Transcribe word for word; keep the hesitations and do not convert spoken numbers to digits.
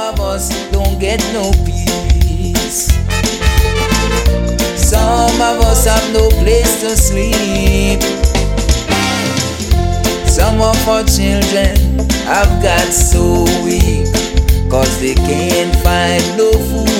of us don't get no peace. Some of us have no place to sleep. Some of our children have got so weak, cause they can't find no food